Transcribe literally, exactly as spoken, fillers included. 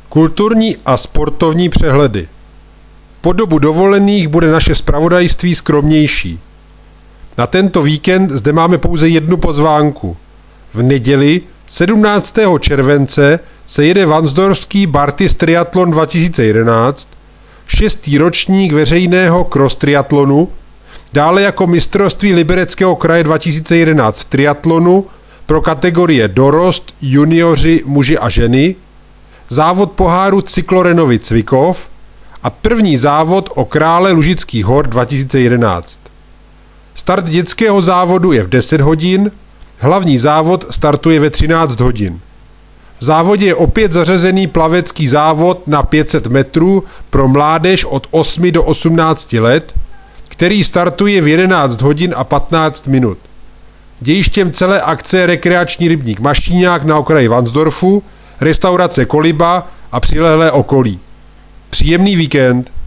Kulturní a sportovní přehledy. Po dobu dovolených bude naše zpravodajství skromnější. Na tento víkend zde máme pouze jednu pozvánku. V neděli sedmnáctého července se jede Varnsdorfský Bartis Triathlon dva tisíce jedenáct, šestý ročník veřejného cross triatlonu, dále jako mistrovství Libereckého kraje dva tisíce jedenáct v triatlonu pro kategorie dorost, junioři, muži a ženy, závod poháru Cyklorenovi Cvikov a první závod o krále Lužických hor dva tisíce jedenáct. Start dětského závodu je v deset hodin, hlavní závod startuje ve třináct hodin. V závodě je opět zařazený plavecký závod na pět set metrů pro mládež od osmi do osmnácti let, který startuje v jedenáct hodin a patnáct minut. Dějištěm celé akce je rekreační rybník Mašíňák na okraji Varnsdorfu, restaurace Koliba a přilehlé okolí. Příjemný víkend.